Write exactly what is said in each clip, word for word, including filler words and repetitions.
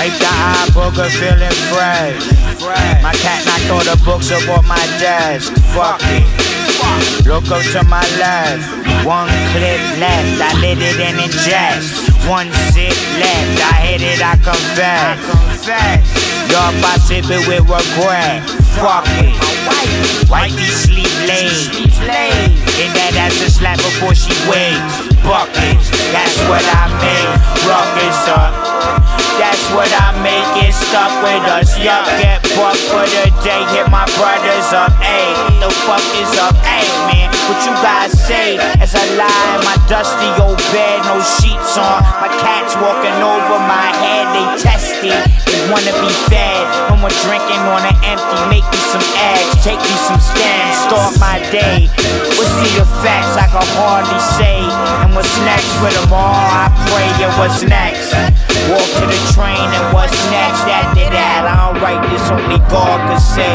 Wipe the eye booger, feeling fresh. My cat knocked all the books up off my desk. Fuck it. Look up to my left. One clip left, I lit it and ingest. One sip left, I hit it, I confess. Yup, I sip it with regret. Fuck it. Wifey sleep late. Hit that ass a slap before she wakes. Buckets, that's what I make. Ruckus up. That's what I make, it stuck with us. Yup, get bucked for the day. Hit my brothers up, ayy. The fuck is up, ayy, man. What you guys say as I lie in my dusty old bed, no sheets on. My cats walking over my head, they testy. They wanna be fed. When we're drinking on an empty, make me some eggs, take me some stems, start my day. What's the effects? I can hardly say. And what's next for them all? I pray. And what's next? Walk to the train and what's next after that? I don't write this, only God could say.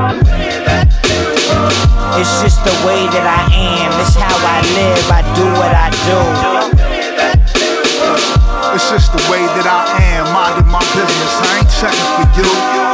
It's just the way that I am, it's how I live, I do what I do. It's just the way that I am, minding my business, I ain't checking for you.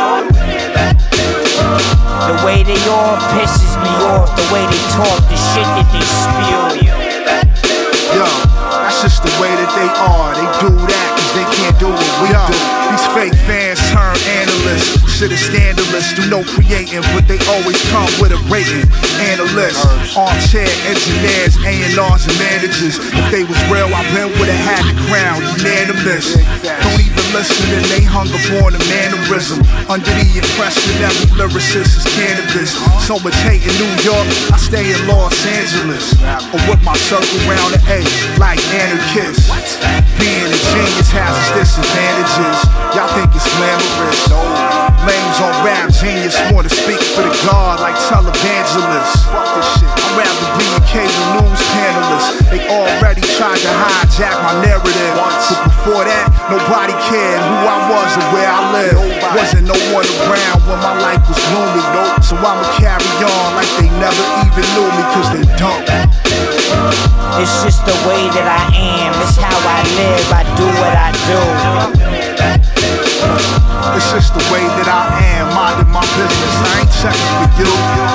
The way they all pisses me off, the way they talk, the shit that they spew. Yo, that's just the way that they are, they do that cause they can't do what we Yo, do. These fake fans turn analysts, shit is scandalous, do no creating, but they always come with a rating. Analysts, armchair engineers, A and R's and managers. If they was real, I been would've had the crown, unanimous. Don't even listen and they hung upon a mannerism. Under the impression every lyricist is cannabis. So much hate in New York, I stay in Los Angeles. Or with my circle round the A, like anarchists. Being a genius has its disadvantages. Y'all think it's glamorous. Lames on rap, genius wanna speak for the God like televangelists. Fuck this shit, I'd rather be a cable news panelist. They already tried to hijack my narrative. But before that, nobody cared who I was or where I lived. Wasn't no one around when my life was gloomy. So I'ma carry on like they never even knew me cause they don't. It's just the way that I am, it's how I live, I do what I do. It's just the way that I am, minding my business, I ain't checking for you.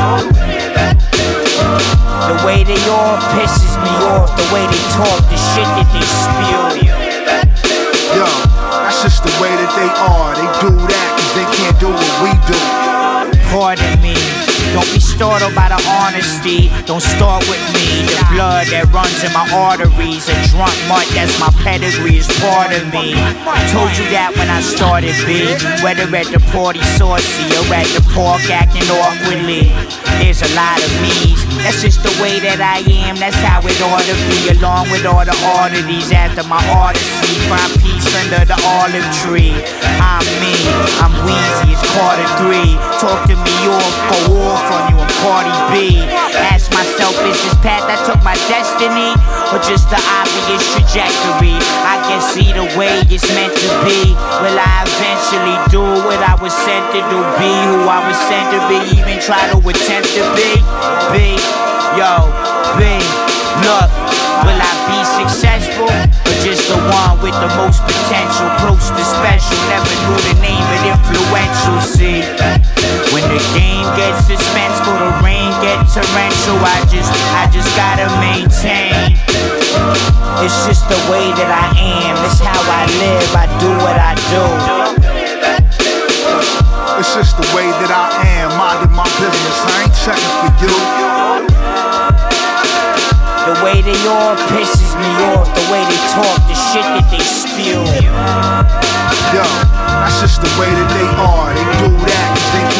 The way they all pisses me off, the way they talk, the shit that they spew. Yo, that's just the way that they are, they do that cause they can't do what we do. Pardon me, don't be startled by the honesty. Don't start with me, the blood that runs in my arteries. A drunk mutt, that's my pedigree, is part of me. I told you that when I started, B. Whether at the party saucy or at the park acting awkwardly. There's a lot of me's, that's just the way that I am. That's how it ought to be, along with all the oddities after my odyssey. Find peace under the olive tree. I'm me, I'm Weezy, it's Carter three. Talk to me off, go off on you, I'm Cardi B. Ask myself, is this path I took my destiny? Or just the obvious trajectory? I guess either way it's meant to be. Will I eventually do what I was sent to do? Be who I was sent to be, even try to attempt to be? Be, yo, be, look. Will I be successful? Or just the one with the most potential? Close to special, never knew the name but influential. See, when the game gets suspenseful, the rain gets torrential. I just, I just gotta maintain. It's just the way that I am, it's how I live, I do what I do. It's just the way that I am, minding my business, I ain't checking for you. The way they all pisses me off, the way they talk, the shit that they spew. Yo, that's just the way that they are, they do that cause they